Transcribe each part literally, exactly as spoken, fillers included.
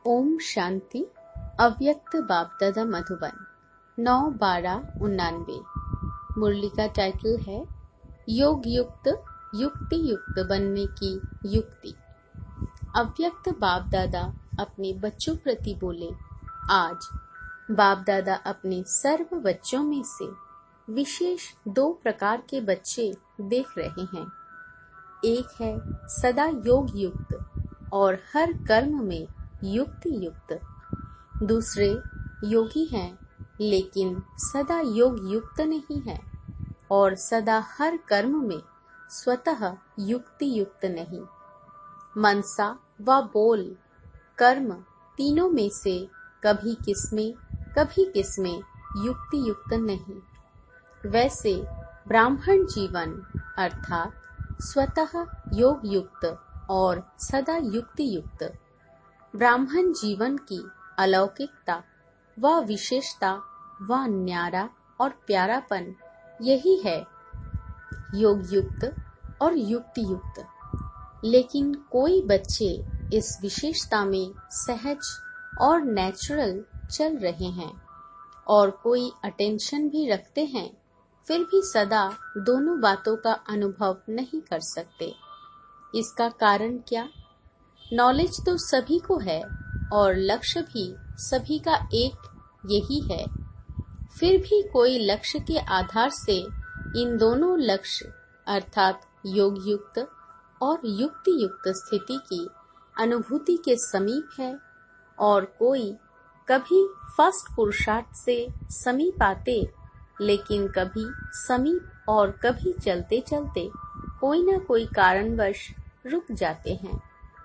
ओम शांति। अव्यक्त बापदादा मधुबन नौ बारह उन्नानवे। मुरली का टाइटल है योग युक्त युक्ति युक्त बनने की युक्ति। अव्यक्त बाप दादा अपने बच्चों प्रति बोले, आज बाप दादा अपने सर्व बच्चों में से विशेष दो प्रकार के बच्चे देख रहे हैं। एक है सदा योग युक्त और हर कर्म में युक्ति युक्त। दूसरे योगी हैं लेकिन सदा योग युक्त नहीं है और सदा हर कर्म में स्वतः युक्ति युक्त नहीं। मनसा व बोल कर्म तीनों में से कभी किसमें कभी किसमें युक्ति युक्त नहीं। वैसे ब्राह्मण जीवन अर्थात स्वतः योग युक्त और सदा युक्ति युक्त। ब्राह्मण जीवन की अलौकिकता व विशेषता व न्यारा और प्यारापन यही है, योग युक्त और युक्ति युक्त। लेकिन कोई बच्चे इस विशेषता में सहज और नेचुरल चल रहे हैं और कोई अटेंशन भी रखते हैं, फिर भी सदा दोनों बातों का अनुभव नहीं कर सकते। इसका कारण क्या? नॉलेज तो सभी को है और लक्ष्य भी सभी का एक यही है, फिर भी कोई लक्ष्य के आधार से इन दोनों लक्ष्य अर्थात योग युक्त और युक्ति युक्त स्थिति की अनुभूति के समीप है और कोई कभी फर्स्ट पुरुषार्थ से समीप आते, लेकिन कभी समीप और कभी चलते चलते कोई न कोई कारणवश रुक जाते हैं।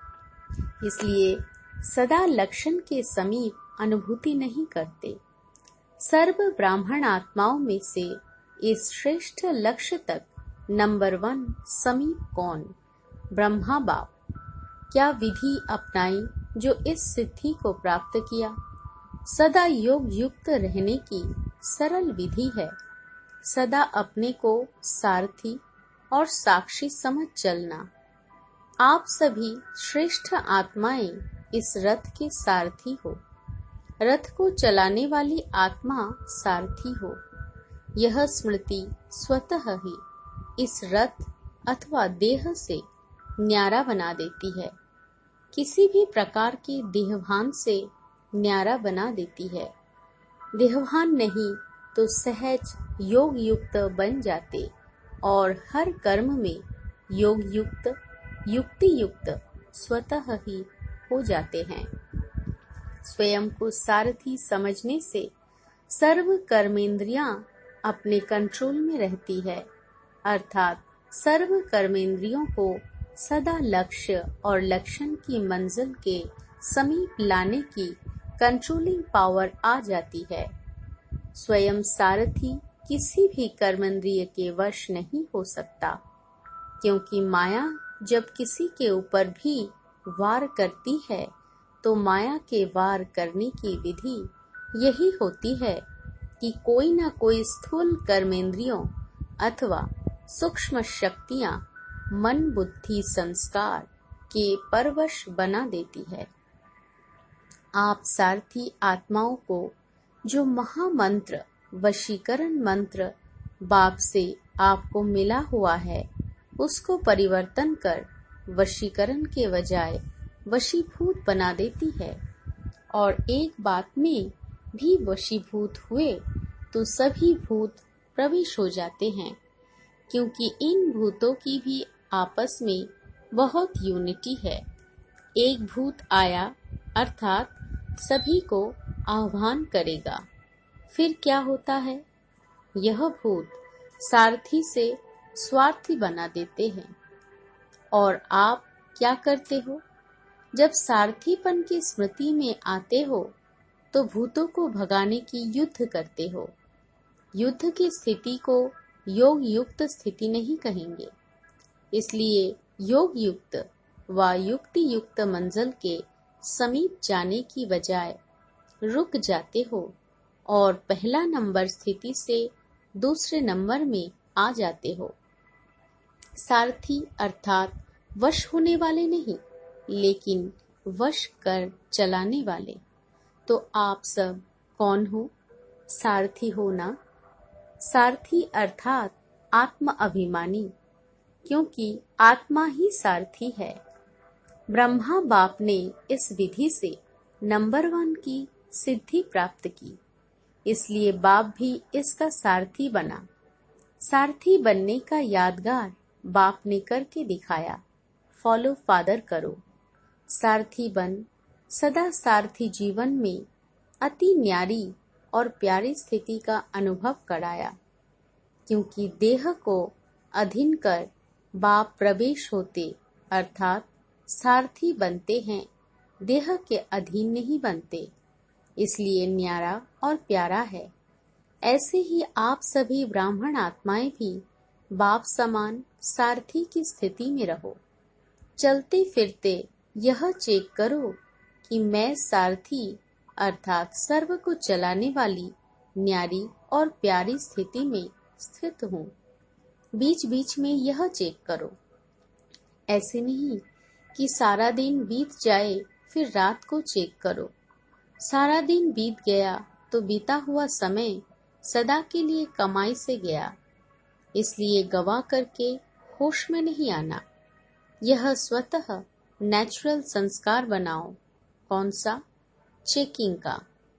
इसलिए सदा लक्षण के समीप अनुभूति नहीं करते। सर्व ब्राह्मण आत्माओं में से इस श्रेष्ठ लक्ष्य तक नंबर वन समीप कौन? ब्रह्मा बाप। क्या विधि अपनाई जो इस सिद्धि को प्राप्त किया? सदा योग युक्त रहने की सरल विधि है। सदा अपने को सारथी और साक्षी समझ चलना। आप सभी श्रेष्ठ आत्माएं इस रथ के सारथी हो। रथ को चलाने वाली आत्मा सारथी हो। यह स्मृति स्वतः ही इस रथ अथवा देह से न्यारा बना देती है। किसी भी प्रकार के देहभान से न्यारा बना देती है। देहभान नहीं तो सहज योग युक्त बन जाते और हर कर्म में योग युक्त युक्ति युक्त स्वतः ही हो जाते हैं। स्वयं को सारथी समझने से सर्व कर्मेंद्रियां अपने कंट्रोल में रहती है, अर्थात सर्व कर्मेंद्रियों को सदा लक्ष्य और लक्षण की मंजिल के समीप लाने की कंट्रोलिंग पावर आ जाती है। स्वयं सारथी किसी भी कर्मेंद्रिय के वश नहीं हो सकता, क्योंकि माया जब किसी के ऊपर भी वार करती है तो माया के वार करने की विधि यही होती है कि कोई न कोई स्थूल कर्मेंद्रियों अथवा सूक्ष्म शक्तियां मन बुद्धि संस्कार के परवश बना देती है। आप सारथी आत्माओं को जो महामंत्र वशीकरण मंत्र बाप से आपको मिला हुआ है, उसको परिवर्तन कर वशीकरण के बजाय वशीभूत बना देती है। और एक बात में भी वशीभूत हुए तो सभी भूत प्रवेश हो जाते हैं, क्योंकि इन भूतों की भी आपस में बहुत यूनिटी है। एक भूत आया अर्थात सभी को आह्वान करेगा। फिर क्या होता है? यह भूत सारथी से स्वार्थी बना देते हैं। और आप क्या करते हो? जब सारथीपन की स्मृति में आते हो तो भूतों को भगाने की युद्ध करते हो। युद्ध की स्थिति को योग युक्त स्थिति नहीं कहेंगे। इसलिए योग युक्त व युक्ति युक्त मंजिल के समीप जाने की बजाय रुक जाते हो और पहला नंबर स्थिति से दूसरे नंबर में आ जाते हो। सारथी अर्थात वश होने वाले नहीं, लेकिन वश कर चलाने वाले। तो आप सब कौन हो? सारथी हो ना? सारथी अर्थात आत्म अभिमानी, क्योंकि आत्मा ही सारथी है। ब्रह्मा बाप ने इस विधि से नंबर वन की सिद्धि प्राप्त की, इसलिए बाप भी इसका सारथी बना। सारथी बनने का यादगार बाप ने करके दिखाया। फॉलो फादर करो, सारथी बन सदा सारथी जीवन में अति न्यारी और प्यारी स्थिति का अनुभव कराया। क्योंकि देह को अधीन कर बाप प्रवेश होते अर्थात सारथी बनते हैं, देह के अधीन नहीं बनते, इसलिए न्यारा और प्यारा है। ऐसे ही आप सभी ब्राह्मण आत्माएं भी बाप समान सारथी की स्थिति में रहो। चलते फिरते यह चेक करो कि मैं सारथी अर्थात सर्व को चलाने वाली न्यारी और प्यारी स्थिति में स्थित हूँ। बीच बीच में यह चेक करो। ऐसे नहीं कि सारा दिन बीत जाए फिर रात को चेक करो। सारा दिन बीत गया तो बीता हुआ समय सदा के लिए कमाई से गया, इसलिए गवा करके होश में नहीं आना। यह स्वतः नेचुरल संस्कार बनाओ। कौन सा? चेकिंग का।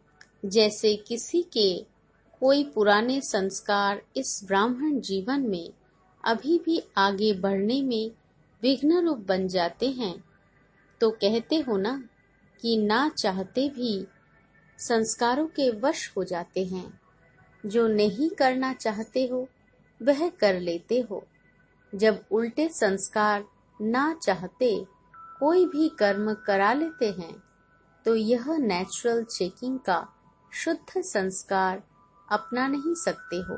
जैसे किसी के कोई पुराने संस्कार इस ब्राह्मण जीवन में अभी भी आगे बढ़ने में विघ्न रूप बन जाते हैं, तो कहते हो ना कि ना चाहते भी संस्कारों के वश हो जाते हैं। जो नहीं करना चाहते हो वह कर लेते हो। जब उल्टे संस्कार ना चाहते कोई भी कर्म करा लेते हैं, तो यह नेचुरल चेकिंग का शुद्ध संस्कार अपना नहीं सकते हो।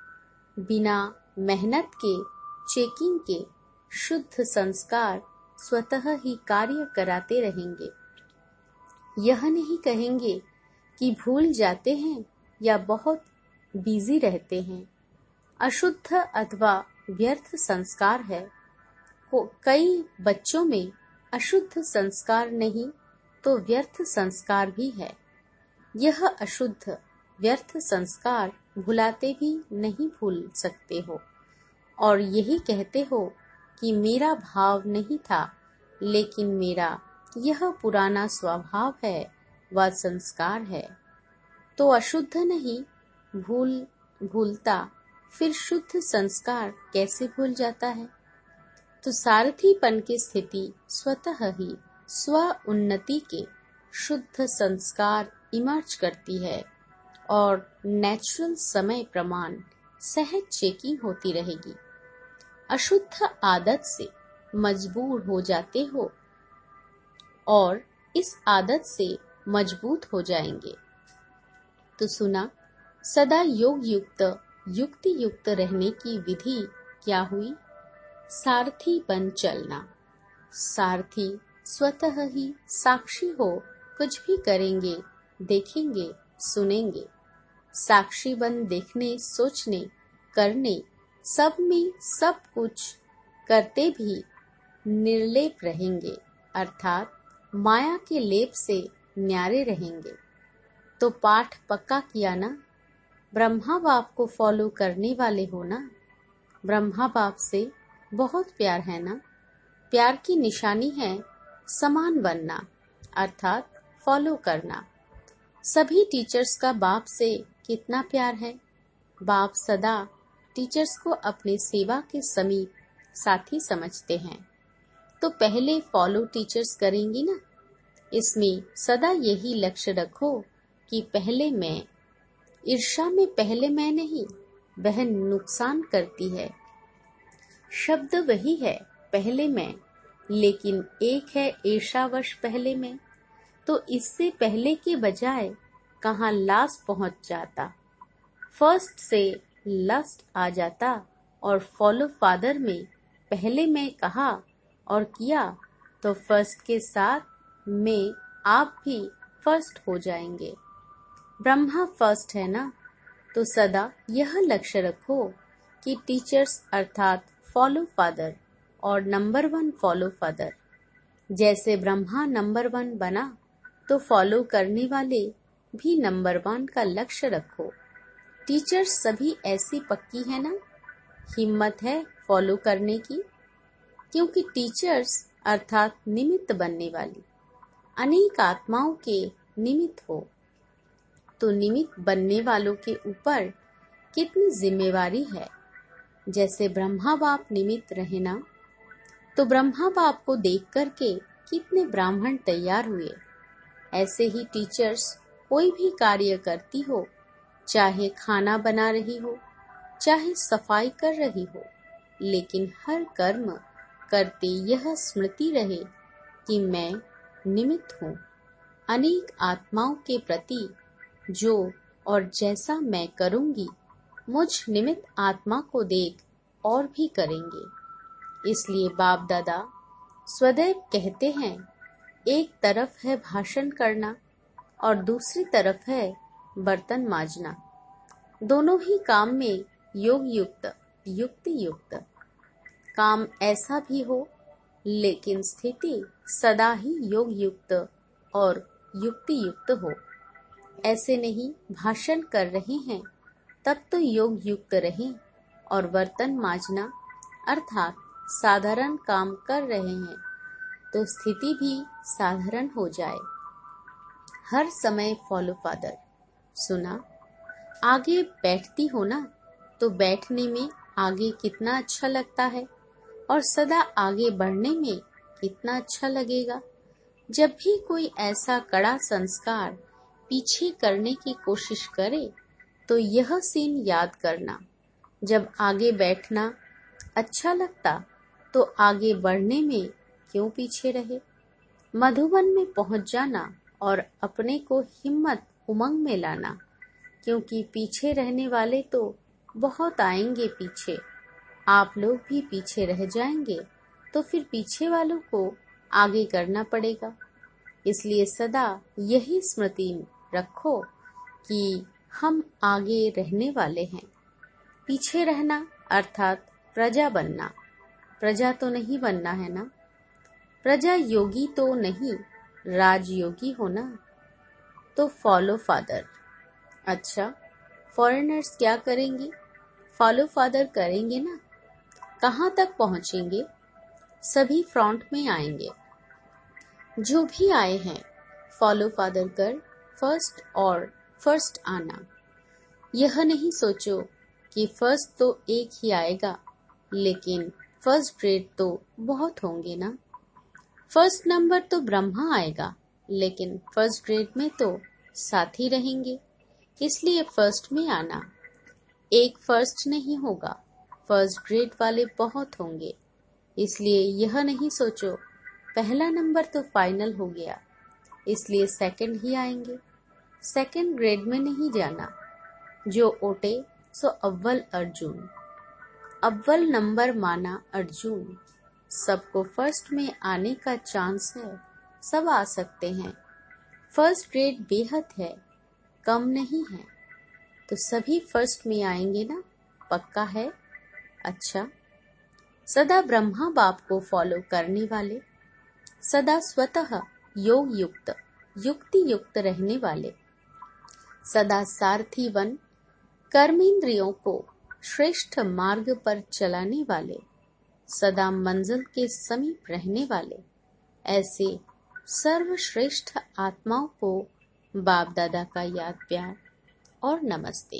बिना मेहनत के चेकिंग के शुद्ध संस्कार स्वतः ही कार्य कराते रहेंगे। यह नहीं कहेंगे कि भूल जाते हैं या बहुत बिजी रहते हैं। अशुद्ध अथवा व्यर्थ संस्कार है। कई बच्चों में अशुद्ध संस्कार नहीं तो व्यर्थ संस्कार भी है। यह अशुद्ध व्यर्थ संस्कार भुलाते भी नहीं भूल सकते हो, और यही कहते हो कि मेरा भाव नहीं था, लेकिन मेरा यह पुराना स्वभाव है व संस्कार है। तो अशुद्ध नहीं भूल भूलता, फिर शुद्ध संस्कार कैसे भूल जाता है? तो सारथीपन की स्थिति स्वतः ही स्व उन्नति के शुद्ध संस्कार इमर्ज करती है, और नेचुरल समय प्रमाण सहज चेकिंग होती रहेगी। अशुद्ध आदत से मजबूर हो जाते हो और इस आदत से मजबूत हो जाएंगे। तो सुना, सदा योग युक्त युक्ति युक्त रहने की विधि क्या हुई? सारथी बन चलना। सारथी स्वतः ही साक्षी हो, कुछ भी करेंगे, देखेंगे, सुनेंगे। साक्षी बन देखने, सोचने, करने, सब में सब कुछ करते भी निर्लेप रहेंगे, अर्थात माया के लेप से न्यारे रहेंगे। तो पाठ पक्का किया ना? ब्रह्मा बाप को फॉलो करने वाले हो ना? ब्रह्मा बाप से बहुत प्यार है ना? प्यार की निशानी है समान बनना, अर्थात फॉलो करना। सभी टीचर्स का बाप से कितना प्यार है? बाप सदा टीचर्स को अपने सेवा के समीप साथी समझते हैं। तो पहले फॉलो टीचर्स करेंगी ना? इसमें सदा यही लक्ष्य रखो कि पहले मैं। ईर्ष्या में पहले मैं नहीं, वह नुकसान करती है। शब्द वही है, पहले मैं, लेकिन एक है ईर्ष्यावश पहले मैं। तो इससे पहले के बजाय कहाँ लास्ट पहुंच जाता, फर्स्ट से लस्ट आ जाता, और फॉलो फादर में पहले मैं कहा और किया, तो फर्स्ट के साथ में आप भी फर्स्ट हो जाएंगे। ब्रह्मा फर्स्ट है ना? तो सदा यह लक्ष्य रखो कि टीचर्स अर्थात फॉलो फादर और नंबर वन फॉलो फादर जैसे ब्रह्मा नंबर वन बना तो फॉलो करने वाले भी नंबर वन का लक्ष्य रखो। टीचर्स सभी ऐसी पक्की है ना, हिम्मत है फॉलो करने की, क्योंकि टीचर्स अर्थात निमित्त बनने वाली अनेक आत्माओं के निमित्त हो, तो निमित्त बनने वालों के ऊपर कितनी जिम्मेवारी है। जैसे ब्रह्मा बाप निमित्त रहे ना, तो ब्रह्मा बाप को देख करके कितने ब्राह्मण तैयार हुए। ऐसे ही टीचर्स कोई भी कार्य करती हो, चाहे खाना बना रही हो, चाहे सफाई कर रही हो, लेकिन हर कर्म करते यह स्मृति रहे कि मैं निमित्त हूँ। अनेक आत्माओं के प्रति जो और जैसा मैं करूँगी, मुझ निमित्त आत्मा को देख और भी करेंगे। इसलिए बाप दादा सदैव कहते हैं, एक तरफ है भाषण करना और दूसरी तरफ है बर्तन मांजना। दोनों ही काम में योग युक्त युक्ति युक्त काम ऐसा भी हो, लेकिन स्थिति सदा ही योग युक्त और युक्ति युक्त हो। ऐसे नहीं भाषण कर रहे हैं तब तो योग युक्त रहें, और बर्तन मांजना अर्थात साधारण काम कर रहे हैं तो स्थिति भी साधारण हो जाए। हर समय फॉलो फादर। सुना, आगे बैठती हो ना, तो बैठने में आगे कितना अच्छा लगता है और सदा आगे बढ़ने में कितना अच्छा लगेगा। जब भी कोई ऐसा कड़ा संस्कार पीछे करने की कोशिश करे तो यह सीन याद करना, जब आगे बैठना अच्छा लगता तो आगे बढ़ने में क्यों पीछे रहे। मधुबन में पहुंच जाना और अपने को हिम्मत उमंग में लाना, क्योंकि पीछे रहने वाले तो बहुत आएंगे पीछे, आप लोग भी पीछे रह जाएंगे तो फिर पीछे वालों को आगे करना पड़ेगा। इसलिए सदा यही स्मृति रखो कि हम आगे रहने वाले हैं। पीछे रहना अर्थात प्रजा बनना। प्रजा तो नहीं बनना है ना, प्रजा योगी तो नहीं, राजयोगी होना। तो फॉलो फादर। अच्छा, फॉरेनर्स क्या करेंगे? फॉलो फादर करेंगे ना। कहाँ तक पहुँचेंगे? सभी फ्रंट में आएंगे। जो भी आए हैं फॉलो फादर कर फर्स्ट और फर्स्ट आना। यह नहीं सोचो कि फर्स्ट तो एक ही आएगा, लेकिन फर्स्ट ग्रेड तो बहुत होंगे ना। फर्स्ट नंबर तो ब्रह्मा आएगा, लेकिन फर्स्ट ग्रेड में तो साथी रहेंगे। इसलिए फर्स्ट में आना। एक फर्स्ट नहीं होगा, फर्स्ट ग्रेड वाले बहुत होंगे। इसलिए यह नहीं सोचो पहला नंबर तो फाइनल हो गया, इसलिए सेकंड ही आएंगे। सेकंड ग्रेड में नहीं जाना। जो ओटे सो अव्वल अर्जुन। अव्वल नंबर माना अर्जुन। सबको फर्स्ट में आने का चांस है, सब आ सकते हैं। फर्स्ट ग्रेड बेहद है, कम नहीं है, तो सभी फर्स्ट में आएंगे ना, पक्का है। अच्छा, सदा ब्रह्मा बाप को फॉलो करने वाले, सदा स्वतः योग युक्त युक्ति युक्त रहने वाले, सदा सारथी बन कर्मेंद्रियों को श्रेष्ठ मार्ग पर चलाने वाले, सदा मंजिल के समीप रहने वाले, ऐसे सर्वश्रेष्ठ आत्माओं को बाप दादा का याद प्यार और नमस्ते।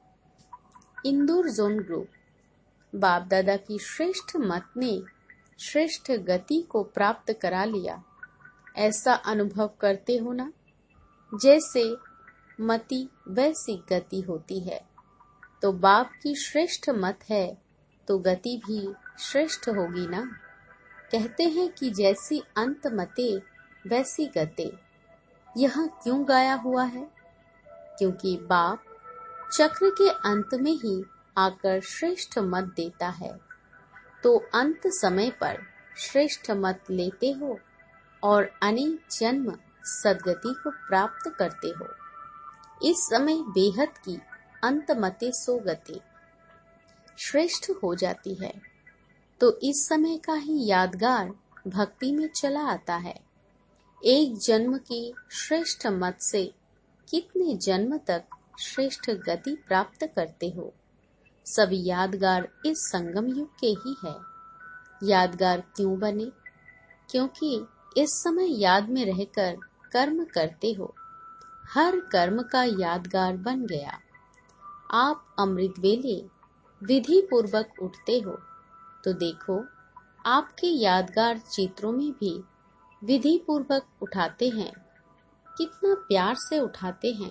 Indore zone group. बाप दादा की श्रेष्ठ मत ने श्रेष्ठ गति को प्राप्त करा लिया, ऐसा अनुभव करते हो ना। जैसे मति वैसी गति होती है, तो बाप की श्रेष्ठ मत है तो गति भी श्रेष्ठ होगी ना। कहते हैं कि जैसी अंत मते वैसी गते। यह क्यों गाया हुआ है? क्योंकि बाप चक्र के अंत में ही आकर श्रेष्ठ मत देता है, तो अंत समय पर श्रेष्ठ मत लेते हो और अनेक जन्म सदगति को प्राप्त करते हो। इस समय बेहद की अंत मते सो गति श्रेष्ठ हो जाती है, तो इस समय का ही यादगार भक्ति में चला आता है। एक जन्म की श्रेष्ठ मत से कितने जन्म तक श्रेष्ठ गति प्राप्त करते हो। सब यादगार इस संगम युग के ही है। यादगार क्यों बने? क्योंकि इस समय याद में रहकर कर्म करते हो। हर कर्म का यादगार बन गया। आप अमृत वेले विधि पूर्वक उठते हो तो देखो आपके यादगार चित्रों में भी विधि पूर्वक उठाते हैं। कितना प्यार से उठाते हैं।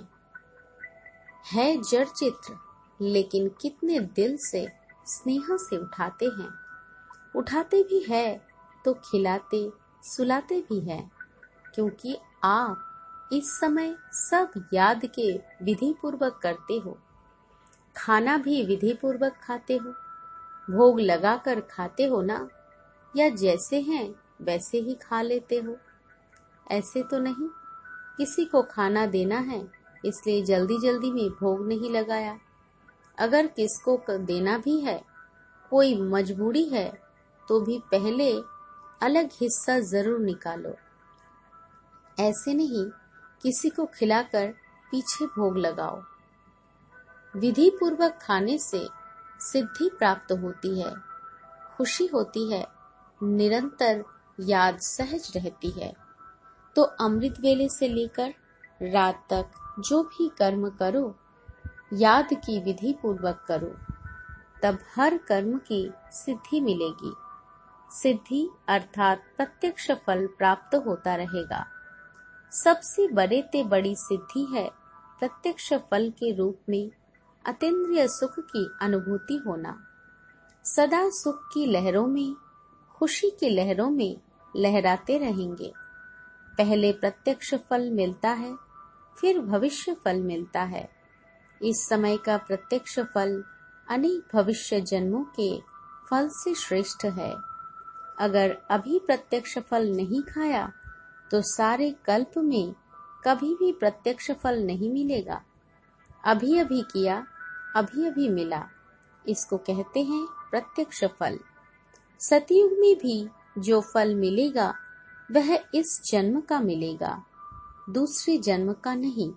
है जड़ चित्र लेकिन कितने दिल से स्नेह से उठाते हैं। उठाते भी है तो खिलाते सुलाते भी है, क्योंकि आप इस समय सब याद के विधि पूर्वक करते हो। खाना भी विधि पूर्वक खाते हो। भोग लगाकर खाते हो ना, या जैसे हैं वैसे ही खा लेते हो? ऐसे तो नहीं। किसी को खाना देना है इसलिए जल्दी जल्दी में भोग नहीं लगाया। अगर किसको देना भी है, कोई मजबूरी है, तो भी पहले अलग हिस्सा जरूर निकालो। ऐसे नहीं किसी को खिलाकर पीछे भोग लगाओ। विधि पूर्वक खाने से सिद्धि प्राप्त होती है, खुशी होती है, निरंतर याद सहज रहती है। तो अमृत वेले से लेकर रात तक जो भी कर्म करो, याद की विधि पूर्वक करो, तब हर कर्म की सिद्धि मिलेगी। सिद्धि अर्थात प्रत्यक्ष फल प्राप्त होता रहेगा। सबसे बड़े ते बड़ी सिद्धि है प्रत्यक्ष फल के रूप में अतीन्द्रिय सुख की अनुभूति होना। सदा सुख की लहरों में, खुशी की लहरों में लहराते रहेंगे। पहले प्रत्यक्ष फल मिलता है, फिर भविष्य फल मिलता है। इस समय का प्रत्यक्ष फल अनेक भविष्य जन्मों के फल से श्रेष्ठ है। अगर अभी प्रत्यक्ष फल नहीं खाया तो सारे कल्प में कभी भी प्रत्यक्ष फल नहीं मिलेगा। अभी अभी किया, अभी अभी मिला, इसको कहते हैं प्रत्यक्ष फल। सतयुग में भी जो फल मिलेगा वह इस जन्म का मिलेगा, दूसरे जन्म का नहीं।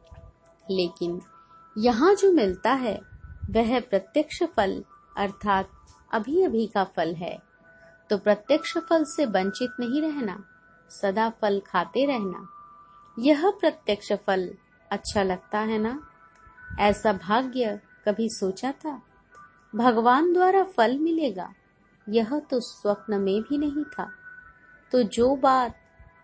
लेकिन यहाँ जो मिलता है वह प्रत्यक्ष फल अर्थात अभी अभी का फल है। तो प्रत्यक्ष फल से वंचित नहीं रहना, सदा फल खाते रहना। यह प्रत्यक्ष फल अच्छा लगता है ना? ऐसा भाग्य कभी सोचा था? भगवान द्वारा फल मिलेगा, यह तो स्वप्न में भी नहीं था। तो जो बात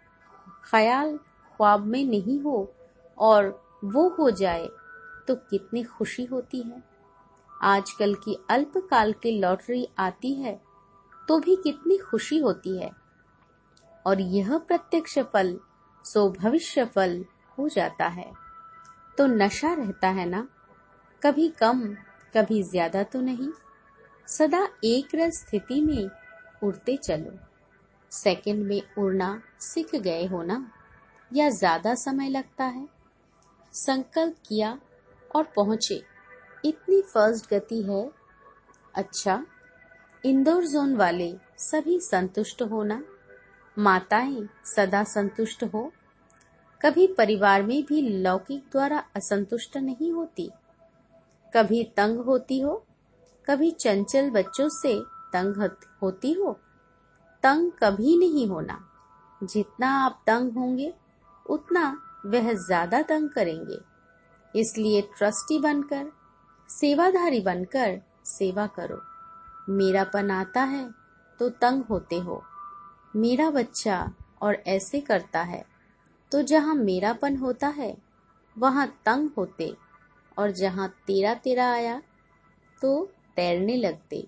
ख्याल ख्वाब में नहीं हो और वो हो जाए तो कितनी खुशी होती है। आजकल की अल्पकाल की लॉटरी आती है तो भी कितनी खुशी होती है। और यह प्रत्यक्ष फल सो भविष्य फल हो जाता है। तो नशा रहता है ना, कभी कम कभी ज्यादा तो नहीं। सदा एक रस स्थिति में उड़ते चलो। सेकंड में उड़ना सीख गए हो ना, या ज्यादा समय लगता है? संकल्प किया और पहुंचे, इतनी फास्ट गति है। अच्छा, इंदौर जोन वाले सभी संतुष्ट हो ना? माताएं सदा संतुष्ट हो? कभी परिवार में भी लौकिक द्वारा असंतुष्ट नहीं होती? कभी तंग होती हो? कभी चंचल बच्चों से तंग होती हो? तंग कभी नहीं होना। जितना आप तंग होंगे उतना वह ज्यादा तंग करेंगे। इसलिए ट्रस्टी बनकर, सेवाधारी बनकर सेवा करो। मेरापन आता है तो तंग होते हो। मेरा बच्चा और ऐसे करता है, तो जहाँ मेरापन होता है वहाँ तंग होते, और जहाँ तेरा तेरा आया तो तैरने लगते।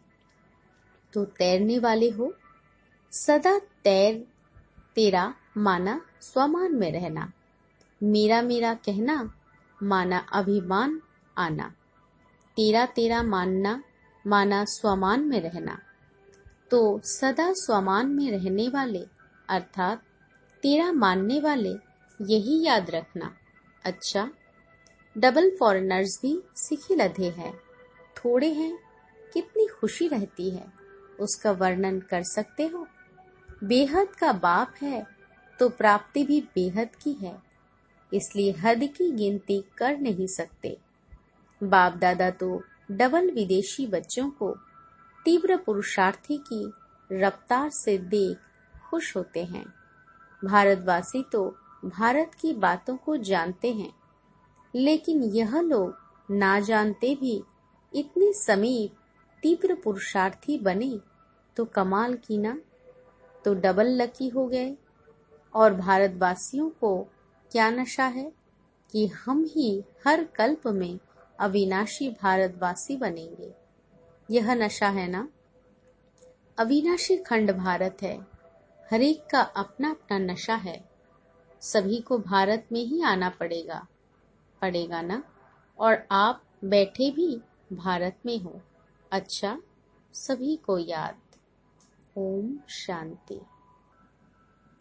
तो तैरने वाले हो, सदा तैर तेरा माना स्वमान में रहना। मेरा मेरा कहना माना अभिमान आना। तेरा तेरा मानना माना स्वमान में रहना। तो सदा स्वमान में रहने वाले अर्थात तेरा मानने वाले, यही याद रखना। अच्छा, डबल फॉरेनर्स भी सीखे लधे हैं, थोड़े हैं, कितनी खुशी रहती है, उसका वर्णन कर सकते हो? बेहद का बाप है तो प्राप्ति भी बेहद की है, इसलिए हद की गिनती कर नहीं सकते। बाप दादा तो डबल विदेशी बच्चों को तीव्र पुरुषार्थी की रफ्तार से देख खुश होते हैं। भारतवासी तो भारत की बातों को जानते हैं, लेकिन यह लोग ना जानते भी इतने समीप तीव्र पुरुषार्थी बने तो कमाल की ना, तो डबल लकी हो गए। और भारतवासियों को क्या नशा है कि हम ही हर कल्प में अविनाशी भारतवासी बनेंगे। यह नशा है ना। अविनाशी खंड भारत है, हरेक का अपना अपना नशा है। सभी को भारत में ही आना पड़ेगा पड़ेगा ना। और आप बैठे भी भारत में हो। अच्छा, सभी को याद। ओम शांति।